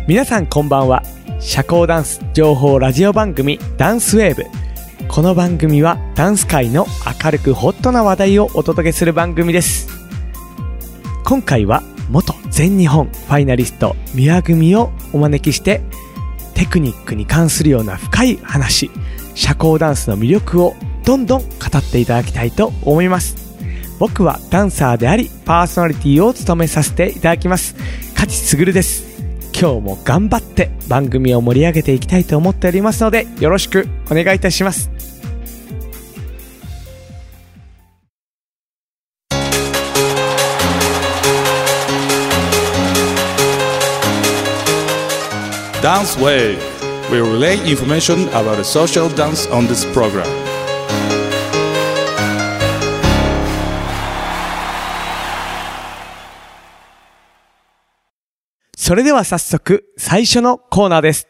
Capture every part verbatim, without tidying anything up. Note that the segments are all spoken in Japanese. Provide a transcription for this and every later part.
皆さんこんばんは。社交ダンス情報ラジオ番組ダンスウェーブ。この番組はダンス界の明るくホットな話題をお届けする番組です。今回は元全日本ファイナリスト宮組をお招きして、テクニックに関するような深い話、社交ダンスの魅力をどんどん語っていただきたいと思います。僕はダンサーでありパーソナリティを務めさせていただきます勝卓です。今日も頑張って番組を盛り上げていきたいと思っておりますので、よろしくお願いいたします。 Dance Wave will relay information about the social dance on this program. それでは早速最初のコーナーです。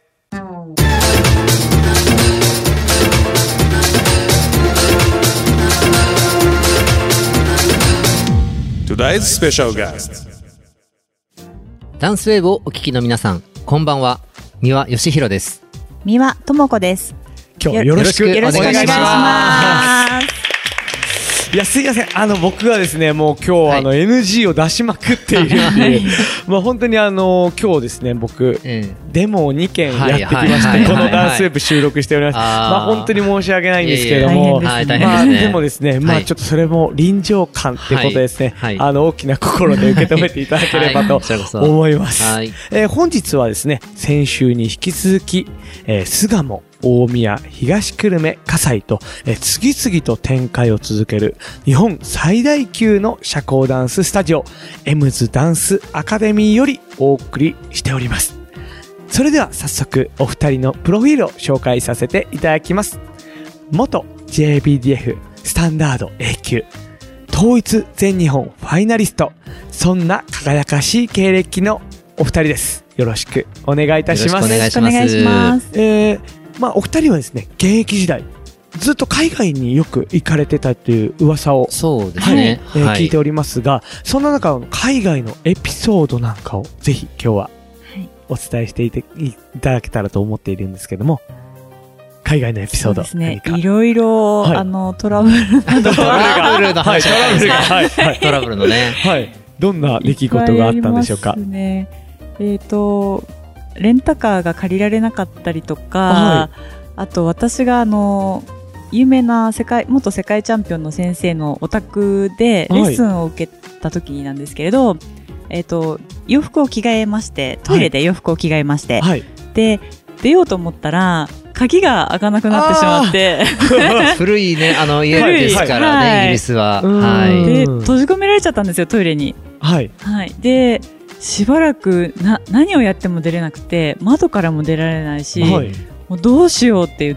Today's special guest. ダンスウェーブをお聞きの皆さん、こんばんは。三輪義弘です。 三輪智子です。 今日はよろしくお願いします。いや、すいません。あの、僕がですね、もう今日、はい、あの、エヌジー を出しまくっているんで、まあ本当にあの、今日ですね、僕、ええ、デモをにけんやってきまして、このダンスウェブ収録しております。まあ本当に申し訳ないんですけれども、まあでもですね、まあちょっとそれも臨場感ってことですね、はいはい、あの、大きな心で受け止めていただければと思います。はい、えー、本日はですね、先週に引き続き、えー、巣鴨、大宮、東久留米、葛西と、えー、次々と展開を続ける日本最大級の社交ダンススタジオエムズダンスアカデミーよりお送りしております。それでは早速お二人のプロフィールを紹介させていただきます。元 ジェービーディーエフ スタンダード A 級統一全日本ファイナリスト、そんな輝かしい経歴のお二人です。よろしくお願いいたします。 よろしくお願いします。 えーまあ、お二人はですね、現役時代ずっと海外によく行かれてたという噂を、 そうですね、 はい、えー、聞いておりますが、そんな中、海外のエピソードなんかをぜひ今日はお伝えしていていただけたらと思っているんですけども、海外のエピソード、 そうですね、いろいろ、はい、あのトラブルなどトラブルの話、 はい、トラブルが、はいはい、 トラブルのね、 はい、どんな出来事があったんでしょうか。 いっぱいありますね。えっとレンタカーが借りられなかったりとか、はい、あと私があの有名な世界元世界チャンピオンの先生のお宅でレッスンを受けた時なんですけれど、はい、えっと洋服を着替えまして、トイレで洋服を着替えまして、はい、で出ようと思ったら鍵が開かなくなってしまって古いね、あの家ですからね、はい、イギリスは、はい、 で閉じ込められちゃったんですよ、トイレに。はい、はい、でしばらくな何をやっても出れなくて、窓からも出られないし、はい、もうどうしようって言って、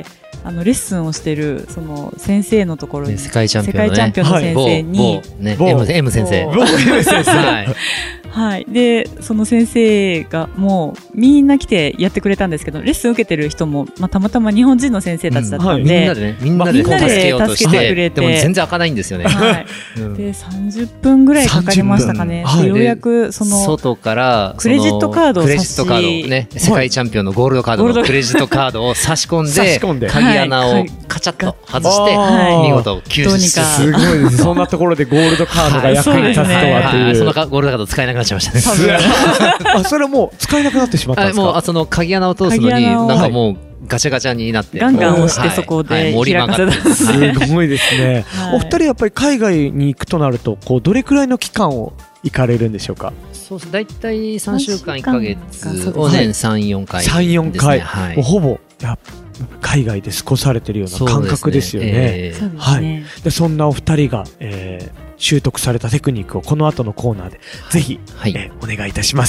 あのレッスンをしてるその先生のところに、 ね、世界チャンピオンの、ね、 世界チャンピオンの先生に、 ね、M, M 先生、 はいはい、でその先生がもうみんな来てやってくれたんですけど、レッスン受けてる人も、まあ、たまたま日本人の先生たちだったんで、うん、はい、 みんなでね、みんなで助けようとして、はい、でも全然開かないんですよね、はい、 うん、でさんじゅっぷんぐらいかかりましたかね、はい、ようやくその外からクレジットカードを差し、クレジットカード、ね、世界チャンピオンのゴールドカードのクレジットカードを差し込んで、差し込んで鍵穴をカチャッと外して、はい、見事救出して、 すごいです。そんなところでゴールドカードが役に立つとはという、 はい、そのゴールドカード使えなくなっちゃいましたね。 あ、それはもう使えなくなってしまったんですか。 もうその鍵穴を通すのになんかもうガチャガチャになって、 ガンガン押してそこで開かせた。 すごいですね。お二人やっぱり海外に行くとなると、こうどれくらいの期間を行かれるんでしょうか。 そうです。だいたいさんしゅうかんいっかげつを年さん、よんかいですね。さん、 よんかい、はい、もうほぼや海外で過ごされてるような感覚ですよね。えー、はい。でそんなお二人が、えー、習得されたテクニックをこの後のコーナーでぜひ、はい、えー、お願いいたします。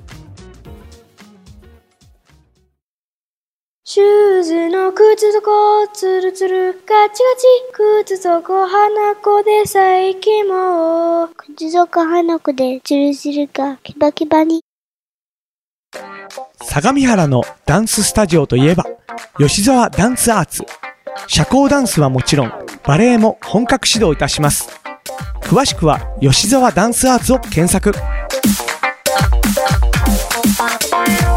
シューズの靴底ツルツルガチガチ、靴底花子で最近も靴底花子でチルチルがキバキバに。 相模原のダンススタジオといえば吉沢ダンスアーツ。社交ダンスはもちろんバレエも本格指導いたします。詳しくは吉沢ダンスアーツを検索。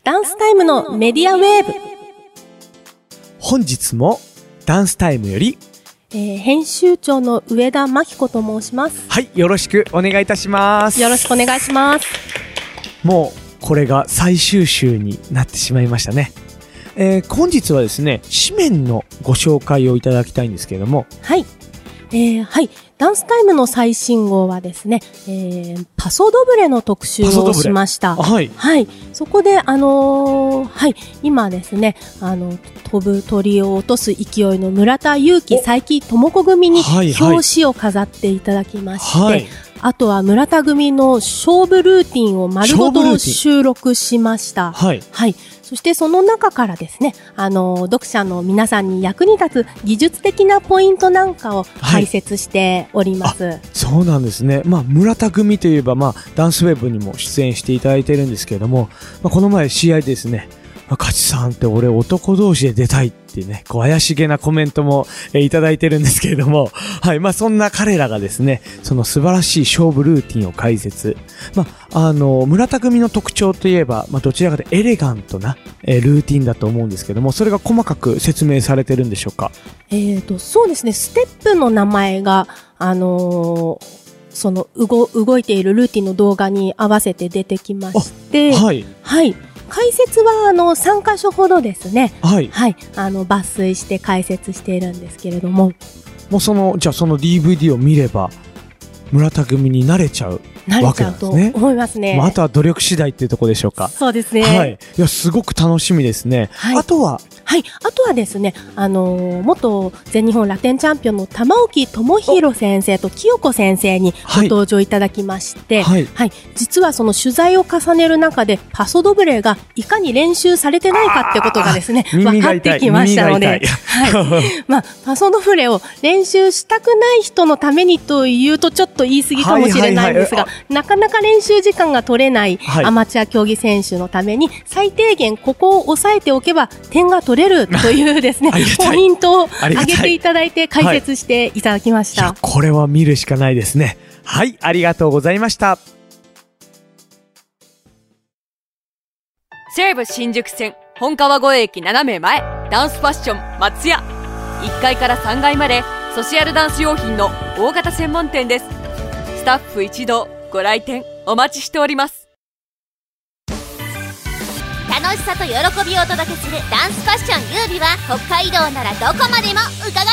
ダンスタイムのメディアウェーブ。 本日もダンスタイムより、 えー、編集長の上田真紀子と申します。 はい、よろしくお願いいたします。 よろしくお願いします。 もうこれが最終週になってしまいましたね。えー、本日はですね、紙面のご紹介をいただきたいんですけれども。 はい。えー、はい。ダンスタイムの最新号はですね、えー、パソドブレの特集をしました。 はい。 はい。そこで、あのー、はい。今ですね、あの、飛ぶ鳥を落とす勢いの村田裕樹、佐伯智子組に表紙を飾っていただきまして、はいはい、あとは村田組の勝負ルーティンを丸ごと収録しました。 はい。 はい。そしてその中からですね、あの、読者の皆さんに役に立つ技術的なポイントなんかを解説しております。はい、 そうなんですね。まあ、村田組といえば、まあ、ダンスウェブにも出演していただいてるんですけれども、まあ、この前試合でですね、まあ、勝さんって俺男同士で出たいっていうね、こう怪しげなコメントも、えー、いただいてるんですけれども、はい、まあそんな彼らがですね、その素晴らしい勝負ルーティンを解説。まあ、あの、村田組の特徴といえば、まあどちらかとエレガントな、えー、ルーティンだと思うんですけども、それが細かく説明されてるんでしょうか？ えーと、そうですね、ステップの名前が、あのー、その動、動いているルーティンの動画に合わせて出てきまして、 はい。 はい。解説はあのさんかしょほどですね。 はい。 はい。あの抜粋して解説しているんですけれども。 もうその、じゃあその ディーブイディー を見れば、村田組に慣れちゃうわけなんですね。慣れちゃうと思いますね。 まあ、あとは努力次第っていうところでしょうか。 そうですね。 はい。いや、すごく楽しみですね。はい。あとは、 はい。あとはですね、あのー、元全日本ラテンチャンピオンの玉置智弘先生と清子先生にご登場いただきまして、はい。はい。実はその取材を重ねる中で、パソドブレがいかに練習されてないかってことがですね、分かってきましたので、はい。まあ、パソドブレを練習したくない人のためにというとちょっと言い過ぎかもしれないんですが、なかなか練習時間が取れないアマチュア競技選手のために、最低限ここを押さえておけば点が取れるというですね、ポイントを挙げていただいて解説していただきました。 はい、これは見るしかないですね。はい、ありがとうございました。 西武新宿線本川越駅斜め前、ダンスファッション松屋。いっかいからさんがいまでソシアルダンス用品の大型専門店です。スタッフ一同ご来店お待ちしております。 楽しさと喜びをお届けするダンスファッション優美は北海道ならどこまでも伺います。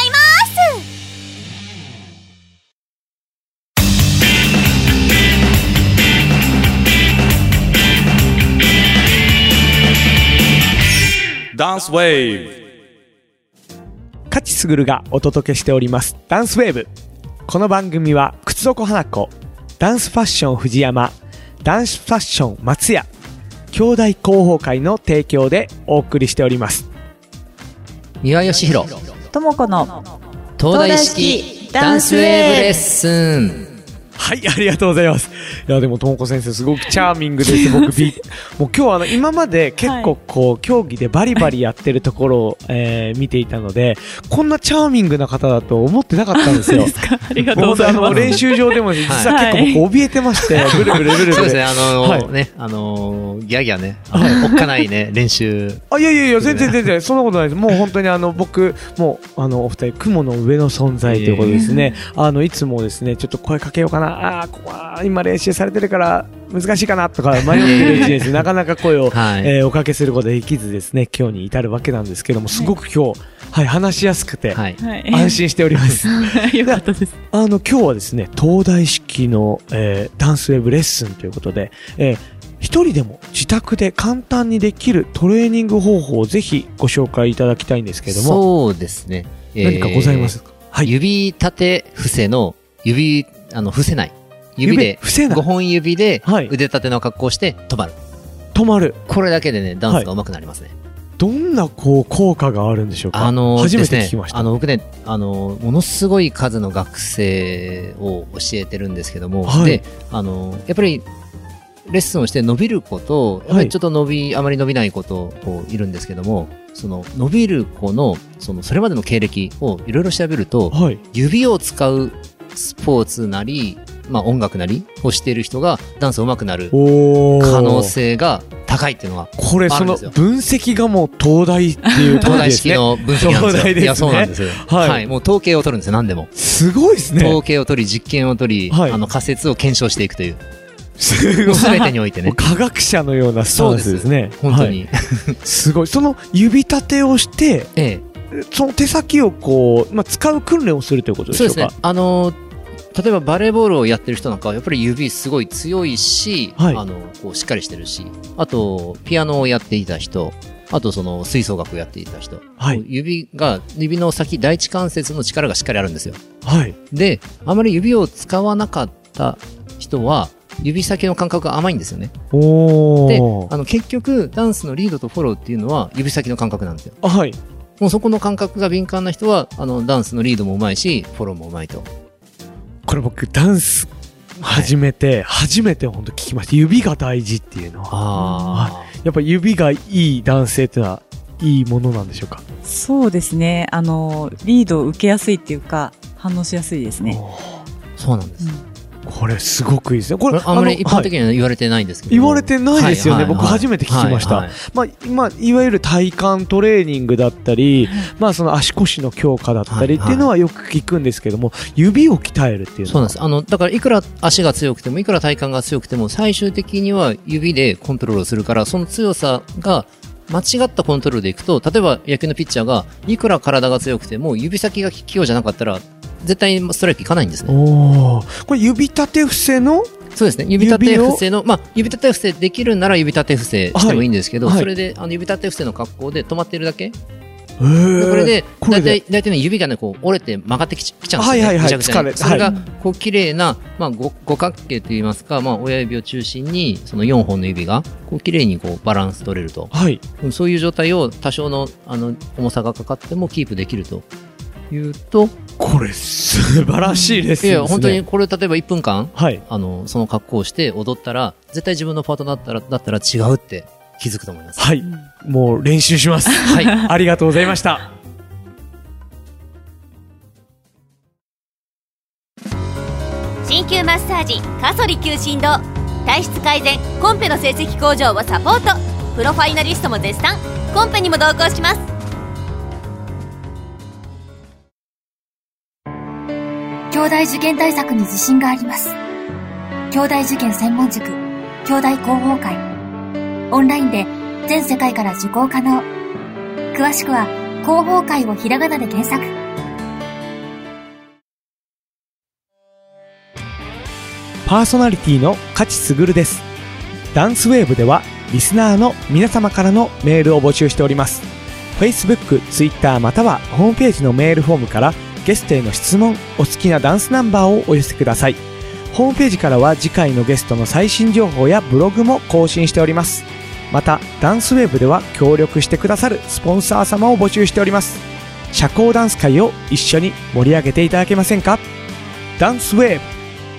ダンスウェーブ。 勝ちすぐるがお届けしておりますダンスウェーブ。この番組は靴底花子、ダンスファッション藤山、ダンスファッション松屋、兄弟広報会の提供でお送りしております。 三輪義弘、 ともこの東大式ダンスウェーブレッスン。 はい、ありがとうございます。いや、でも、ともこ先生、すごくチャーミングです。僕、ビもう今日あの、今まで結構こう、はい、競技でバリバリやってるところを、えー、見ていたので、こんなチャーミングな方だと思ってなかったんですよ。 ありがとうございます。 あの、練習場でも実は結構僕、怯えてまして、ブルブルブルブル。 そうですね、あのーはい、ね、あのー、ギャギャね、おっかないね、練習。 あ、いやいやいや、全然全然、そんなことないです。もう本当にあの、僕、もう、あの、お二人、雲の上の存在ということですね。あの、いつもですね、ちょっと声かけようかな、あー、ここは今練習されてるから難しいかなとか迷ってるうちにですね、なかなか声を、はい、えー、おかけすることができずですね、今日に至るわけなんですけども、すごく今日、はい、話しやすくて、はい、安心しております。 よかったです。 あの、今日はですね、東大式の、えー、ダンスウェブレッスンということで、えー、一人でも自宅で簡単にできるトレーニング方法をぜひご紹介いただきたいんですけれども。 そうですね。 何かございますか？えー、 はい。指立て伏せの、指、あの、伏せない。指で、ごほん指で腕立ての格好をして止まる。 止まる。 これだけでね、ダンスが上手くなりますね。はい、 どんなこう効果があるんでしょうか？ あのー、 初めて聞きました。 あの、僕ね、あのー、ものすごい数の学生を教えてるんですけども、はい、で、あのー、やっぱり、レッスンをして伸びる子と、やっぱりちょっと伸び、はい、あまり伸びない子と、こう、いるんですけども、その、伸びる子の、その、それまでの経歴をいろいろ調べると、はい、指を使うスポーツなり、まあ音楽なりをしている人がダンス上手くなる可能性が高いっていうのがこれその分析がもう東大っていう東大式の分析なんですよ。いやそうなんですよ。はい。もう統計を取るんですよ。何でも。 すごいですね。 統計を取り実験を取り、あの仮説を検証していくという。すごい。全てにおいてね。 科学者のようなスタンスですね。 本当に。 すごい。その指立てをして、ええ、その手先をこうまあ使う訓練をするということでしょうか。 そうですね。あの例えばバレーボールをやってる人なんかはやっぱり指すごい強いし、はい、あのこうしっかりしてるし、あとピアノをやっていた人、あとその吹奏楽をやっていた人、はい、指が指の先第一関節の力がしっかりあるんですよ。はい、であまり指を使わなかった人は指先の感覚が甘いんですよね。おであの結局ダンスのリードとフォローっていうのは指先の感覚なんですよ。はい、もうそこの感覚が敏感な人はあのダンスのリードもうまいしフォローもうまいと。 これ僕ダンス始めて、はい、初めて本当聞きました。指が大事っていうのは。あやっぱり指がいい男性っていうのはいいものなんでしょうか。 そうですね。あのリードを受けやすいっていうか反応しやすいですね。 そうなんです、うんこれすごくいいですね。これあんまり一般的には言われてないんですけど、 はい、言われてないですよね、はいはいはい、僕初めて聞きました、はいはいまあまあ、いわゆる体幹トレーニングだったり、まあ、その足腰の強化だったりっていうのはよく聞くんですけども、はいはい、指を鍛えるっていうのはそうなんです。あのだからいくら足が強くてもいくら体幹が強くても最終的には指でコントロールするから、その強さが間違ったコントロールでいくと、例えば野球のピッチャーがいくら体が強くても指先が器用じゃなかったら絶対ストライクいかないんですね。 おこれ指立て伏せのそうですね。指立て伏せのまあ指立て伏せできるなら指立て伏せしてもいいんですけど、はいはい、それであの指立て伏せの格好で止まってるだけ。これで大体大体ね指がねこう折れて曲がってきちゃうんですよね。はいはいはい。疲れそれがこう綺麗なまあ五五角形といいますか、まあ親指を中心にその四本の指がこう綺麗にこうバランス取れると。はい。そういう状態を多少のあの重さがかかってもキープできるというと。 これ素晴らしいですね。いや本当にこれ例えばいっぷんかん、はい、あのその格好をして踊ったら絶対自分のパートナーだったらだったら違うって気づくと思います。 はい、もう練習します。はい、ありがとうございました。 鍼灸マッサージカソリ灸振動、体質改善コンペの成績向上をサポート、プロファイナリストも絶賛、コンペにも同行します。 京大受験対策に自信があります。京大受験専門塾京大広報会、オンラインで全世界から受講可能。詳しくは広報会をひらがなで検索。 パーソナリティの勝卓です。ダンスウェーブではリスナーの皆様からのメールを募集しております。 Facebook、Twitter またはホームページのメールフォームからゲストへの質問、お好きなダンスナンバーをお寄せください。ホームページからは次回のゲストの最新情報やブログも更新しております。またダンスウェーブでは協力してくださるスポンサー様を募集しております。社交ダンス界を一緒に盛り上げていただけませんか。ダンスウェーブ。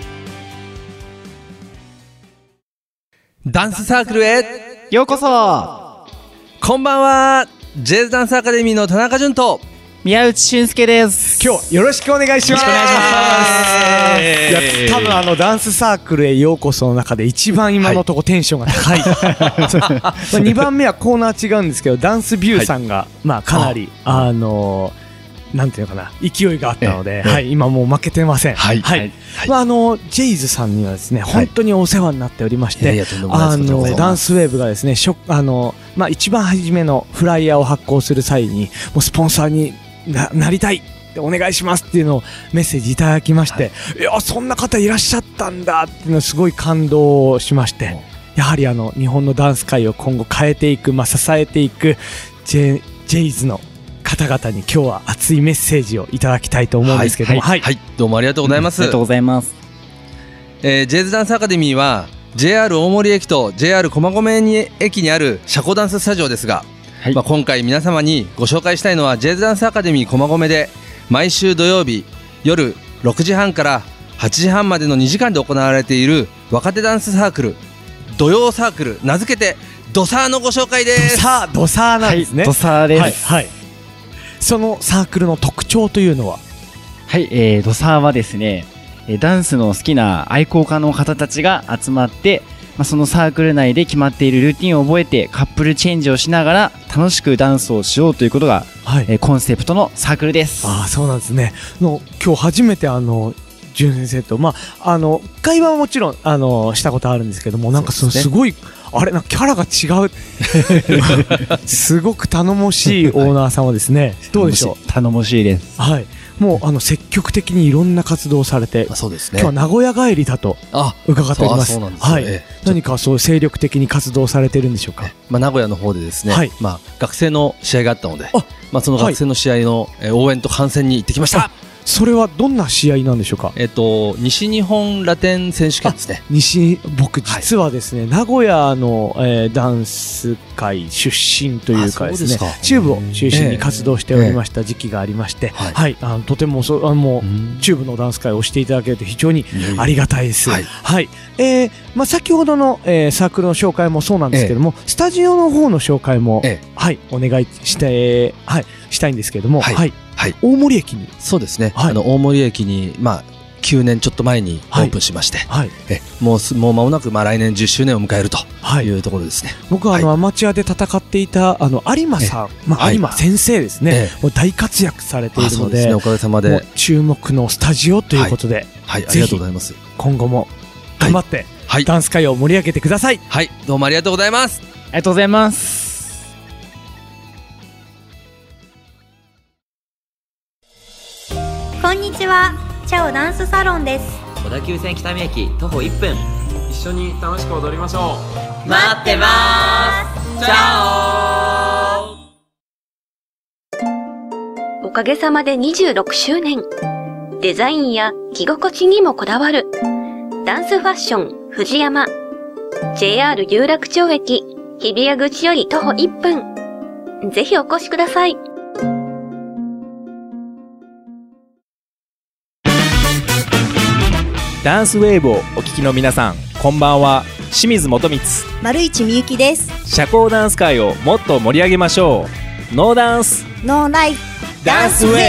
ダンスサークルへようこそ。こんばんは。ジェイズダンスアカデミーの田中淳と宮内俊介です。 今日よろしくお願いします。よろしくお願いします。いや多分あのダンスサークルへようこその中で一番今のところテンションが高い、はい、まあにばんめはコーナー違うんですけどダンスビューさんが、はい、まあかなりあ、あのーなんていうのかな勢いがあったので、はい、今もう負けてません。はい、はいはいまあ、あのジェイズさんにはですね、はい、本当にお世話になっておりまして、はい、あのダンスウェーブがですねしょあの、まあ、一番初めのフライヤーを発行する際にもうスポンサーに な, なりたいお願いしますっていうのをメッセージいただきまして、はい、いやそんな方いらっしゃったんだっていうのすごい感動しまして、やはりあの日本のダンス界を今後変えていく、まあ、支えていくジェ、ジェイズの方々に今日は熱いメッセージをいただきたいと思うんですけども、 はい、はいはい、どうもありがとうございます、 うん、ありがとうございます。 えー、ジェイズダンスアカデミーは ジェイアール 大森駅と ジェイアール 駒込に駅にある社交ダンススタジオですが、はい、まあ、今回皆様にご紹介したいのは ジェイズダンスアカデミー駒込で毎週土曜日夜ろくじはんからはちじはんまでのにじかんで行われている若手ダンスサークル土曜サークル、名付けてドサーのご紹介です。 ドサー、ドサーなんですね。 はい、ドサーです、 はいはい、そのサークルの特徴というのは。 はい、えー、ドサーはですねダンスの好きな愛好家の方たちが集まって、 あ、そのサークル内で決まっているルーティンを覚えてカップルチェンジをしながら楽しくダンスをしようということが、はいえー、コンセプトのサークルです。 ああ、そうなんですね。の今日初めてあの純先生と、まあ、あの会話はもちろんあのしたことあるんですけども、なんかそのすごいあれなキャラが違うすごく頼もしいオーナー様ですね。どうでしょう。 頼もしいです。 はい。もうあの積極的にいろんな活動をされて、 そうですね、 今日は名古屋帰りだと伺っております。はい、何かそう精力的に活動されているんでしょうか。 まあ、名古屋の方でですね、はい、まあ、学生の試合があったので、まあ、その学生の試合の応援と観戦に行ってきました。 それはどんな試合なんでしょうか。 えっと西日本ラテン選手権ですね。 西僕実はですね、はい、名古屋の、えー、ダンス界出身というかですね、チューブを中心に活動しておりました時期がありまして、えーえー、はい、あのとてもそあのもうチューブのダンス界をしていただけると非常にありがたいです。はい、はい、えー、まあ先ほどの、えー、サークルの紹介もそうなんですけども、えー、スタジオの方の紹介も、えー、はいお願いして、はい、したいんですけれども、はい。はいはい、大森駅にそうですね、はい、あの大森駅に、まあ、きゅうねんちょっと前にオープンしまして、はいはい、えもうすもう間もなく、まあ、来年じゅっしゅうねんを迎えるというところですね。 僕はあの、はい、アマチュアで戦っていたあの有馬さん、まあ、有馬先生ですね、もう大活躍されているの で, で、ね、 おかげさまで注目のスタジオということで、はいはい、ありがとうございます。 今後も頑張って、はい、ダンス界を盛り上げてください。 はい、どうもありがとうございます。 ありがとうございます。 こんにちは、チャオダンスサロンです。 小田急線北見駅徒歩いっぷん。 一緒に楽しく踊りましょう。待ってまーす。チャオ。おかげさまでにじゅうろくしゅうねん。デザインや着心地にもこだわるダンスファッション藤山。 ジェイアール 有楽町駅日比谷口より徒歩いっぷん。ぜひお越しください。 ダンスウェーブをお聞きの皆さん、こんばんは。清水元光、 丸市みゆきです。 社交ダンス界をもっと盛り上げましょう。ノーダンスノーライフダンスウェーブ。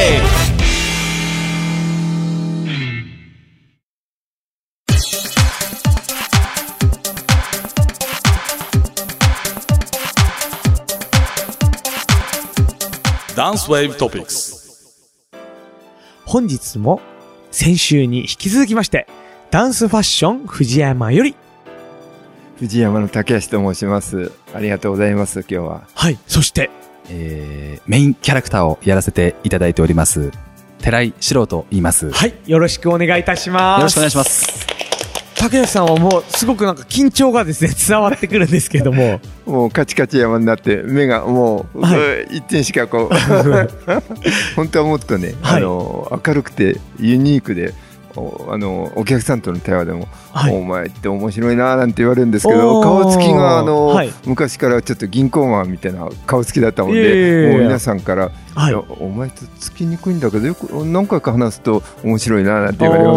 ダンスウェーブトピックス。 本日も先週に引き続きましてダンスファッション藤山より藤山の竹橋と申します。ありがとうございます。今日ははい。そして、 えー、メインキャラクターをやらせていただいております寺井史郎と言います。 はい、よろしくお願いいたします。 よろしくお願いします。 竹橋さんはもうすごくなんか緊張がですね伝わってくるんですけどももうカチカチ山になって目がもう、はい、一点しかこう本当はもっとね、はい、あの明るくてユニークでお, あのお客さんとの対話でも、はい、お前って面白いなーなんて言われるんですけど、顔つきがあの、はい、昔からちょっと銀行マンみたいな顔つきだったもんで、もう皆さんから、はい、お前とつきにくいんだけどよく何回か話すと面白いなーなんて言われます。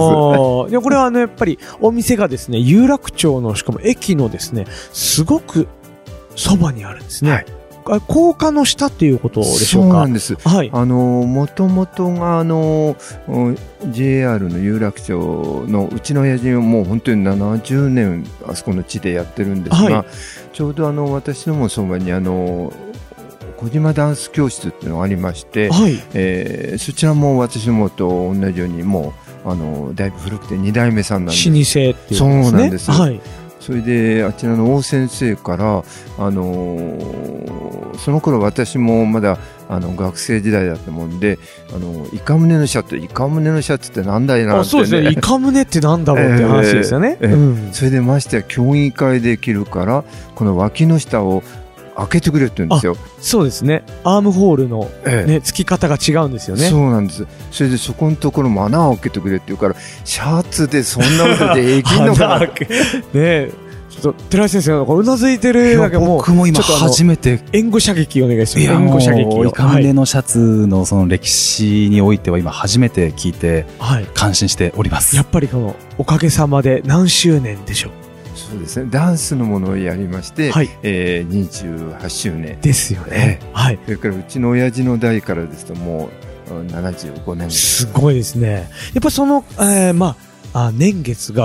いやこれはあのやっぱりお店がですね有楽町のしかも駅のですねすごくそばにあるんですね。はい、高架の下っていうことでしょうか。 そうなんです。はい。あのもともとがあの ジェイアール の有楽町のうちの親父はもう本当にななじゅうねんあそこの地でやってるんですが、はい、ちょうどあの私のもそばにあの小島ダンス教室っていうのがありまして、はい、えー、そちらも私どもと同じようにもうあのだいぶ古くてに代目さんなんです。 老舗っていうんですね。 そうなんです。 はい。 それであちらの王先生から、あのー、その頃私もまだあの学生時代だったもんで、あのイカムネのシャツイカムネのシャツってなんだいなって、ね、 あそうですね、イカムネってなんだろうって話ですよね。 えーえーうん、それでましてや競技会で着るからこの脇の下を開けてくれって言うんですよ。 そうですね、アームホールの、ねええ、付き方が違うんですよね。 そうなんです。それでそこのところも穴を開けてくれって言うから、シャツでそんなことでできんのかなねえ、ちょっと寺井先生うなずいてるだけもう僕も今初めて援護射撃お願いします。 援護射撃をイカムネのシャツのその歴史においては今初めて聞いて感心しております。 はい、やっぱりこのおかげさまで何周年でしょう。 そうですね、ダンスのものをやりまして、はい、えー、にじゅうはちしゅうねんですよね。はい。 それからうちの親父の代からですともうななじゅうごねんです。 すごいですね。やっぱりその、えー、まあ、あ年月が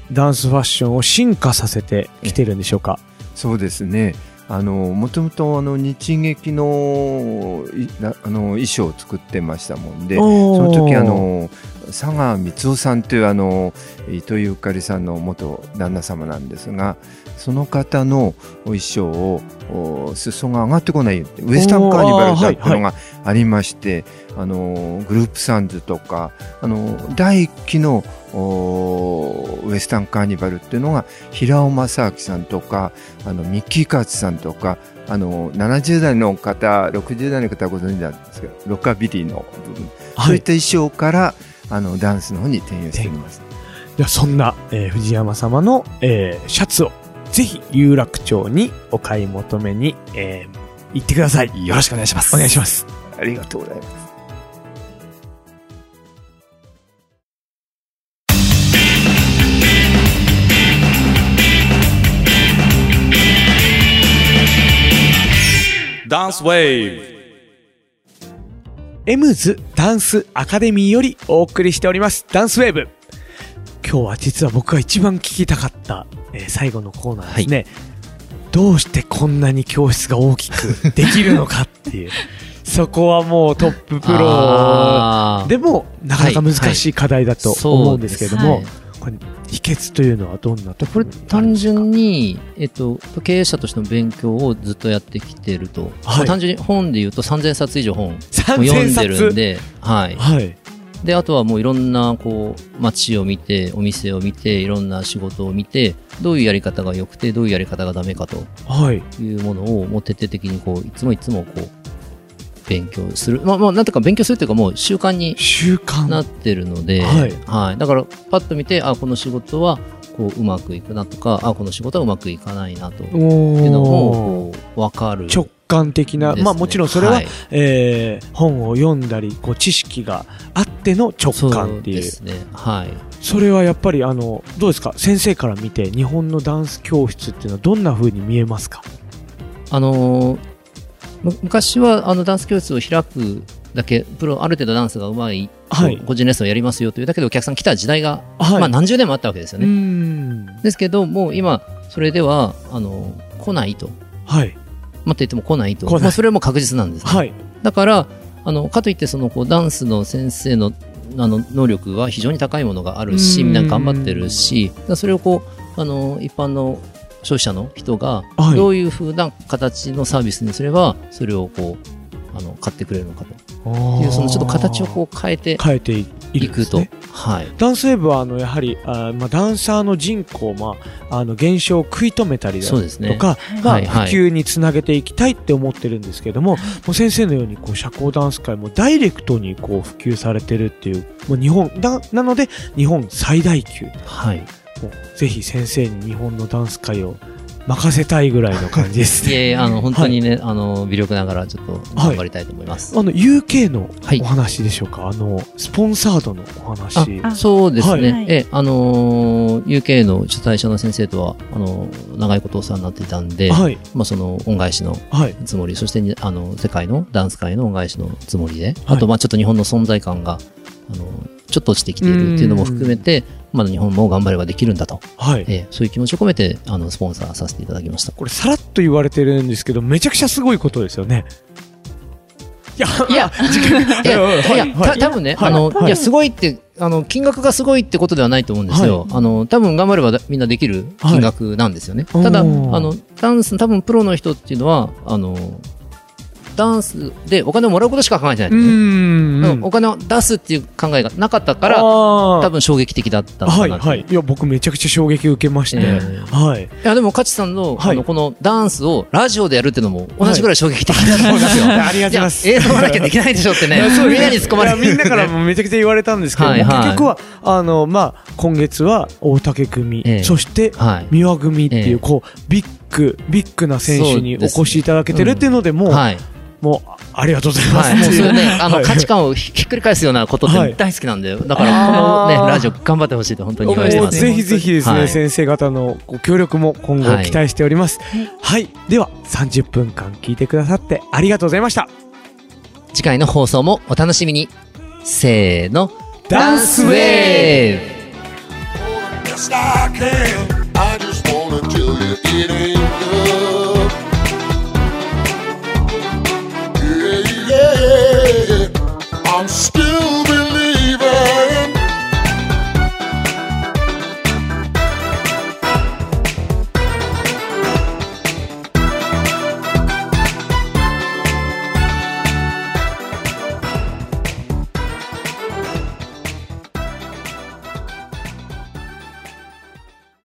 ダンスファッションを進化させてきてるんでしょうか？ そうですね。あのもともとあの日劇のあの衣装を作ってましたもんで、その時あの佐賀光夫さんというあの糸井ゆかりさんの元旦那様なんですが、その方の衣装を裾が上がってこないウエスタンカーニバルだったのがありまして、あ、はいはい、あのグループサンズとかあの第一期のウエスタンカーニバルっていうのが平尾正明さんとかあのミッキー・カーツさんとかあのななじゅう代の方ろくじゅう代の方はご存知なんですけどロカビリーの部分、はい、そういった衣装からあのダンスの方に転用しております。 ではそんな、えー、藤山様の、えー、シャツをぜひ有楽町にお買い求めに、えー、行ってください。 よろしくお願いします。 お願いします。 ありがとうございます。 ダンスウェーブエムズダンスアカデミーよりお送りしておりますダンスウェーブ。今日は実は僕が一番聞きたかった、えー、最後のコーナーですね、はい、どうしてこんなに教室が大きくできるのかっていうそこはもうトッププロでもなかなか難しい課題だと思うんですけれども、はいはい、これ秘訣というのはどんなところにあるんですか？ これ単純に、えっと、経営者としての勉強をずっとやってきていると、はい、単純に本で言うとさんぜんさつ以上本を読んでるんで、はいはい、であとはもういろんなこう街を見てお店を見ていろんな仕事を見てどういうやり方が良くてどういうやり方がダメかというものをもう徹底的にこういつもいつもこう勉強する、まあまあなんとか勉強するというかもう習慣になってるので、はいはい、だからパッと見てあこの仕事はこううまくいくなとかあこの仕事はうまくいかないなというのも分かる。 直感的な、ね、まあもちろんそれは、はい、えー、本を読んだりこう知識があっての直感っていう。そうですね。はい。それはやっぱりあのどうですか、先生から見て日本のダンス教室っていうのはどんな風に見えますか？ あのー昔はあのダンス教室を開くだけプロある程度ダンスがうまい、はい、個人レッスンをやりますよというだけでお客さん来た時代が、はい、まあ何十年もあったわけですよね。うんですけどもう今それではあの来ないと、はい、まあと言っても来ないと、まあ、それも確実なんです、ね、はい、だからあのかといってそのこうダンスの先生のあの能力は非常に高いものがあるしみんな頑張ってるしそれをこうあの一般の消費者の人がどういう風な形のサービスにすればそれをこうあの買ってくれるのかというそのちょっと形をこう変えて変えていくと、ね、はい、ダンスウェーブはあのやはりあ、まあ、ダンサーの人口、まあ、あの減少を食い止めたりだとか、ね、まあ、はいはい、普及につなげていきたいって思ってるんですけども、もう先生のようにこう社交ダンス界もダイレクトにこう普及されてるっていうもう日本だなので日本最大級、はい、ぜひ先生に日本のダンス界を任せたいぐらいの感じですね。 いやあの本当にね、はい、あの微力ながらちょっと頑張りたいと思います。 はい、あの ユーケー のお話でしょうか。はい、あのスポンサードのお話。 あそうですね。はい、えあの ユーケー の主催者の先生とはあの長いことお世話になっていたんで、はい、まあその恩返しのつもり、はい、そしてあの世界のダンス界の恩返しのつもりで、はい、あとまあちょっと日本の存在感があのちょっと落ちてきているっていうのも含めて。まだ日本も頑張ればできるんだと、はい、えー、そういう気持ちを込めてあのスポンサーさせていただきました。 これさらっと言われてるんですけどめちゃくちゃすごいことですよね。 いやいやいやいやた多分ね、はい、あの、はい、いやすごいってあの金額がすごいってことではないと思うんですよ。はい、あの多分頑張ればみんなできる金額なんですよね。はい、ただあのダンス多分プロの人っていうのはあのダンスでお金をもらうことしか考えてない、ね、うんうん、お金を出すっていう考えがなかったから多分衝撃的だったのかなと、はいはい、 いや僕めちゃくちゃ衝撃を受けまして、えーはい、いやでも勝さん の,、はい、あのこのダンスをラジオでやるっていうのも同じぐらい衝撃的だと思いますよ。 はい、ありがとうございます。 映像がなきゃできないでしょってねみんなに突っ込まれてみんなからもめちゃくちゃ言われたんですけど、はいはい、結局はあの、まあ、今月は大竹組、えー、そして三輪組っていう、えー、こうビッグビッグな選手にお越しいただけてるっていうのでもう、うん、はい、もうありがとうございます。はい、もうそういうね、あの、はい、価値観をひっくり返すようなことって大好きなんだよ。だからこのねラジオ頑張ってほしいと本当に思います。 ぜひぜひですね、はい、先生方のご協力も今後期待しております。はい、はい、ではさんじゅっぷんかん聞いてくださってありがとうございました。 次回の放送もお楽しみに。せーの、ダンスウェーブ。 best I can. I just wanna tell you it ain't good. Yeah, yeah, I'm still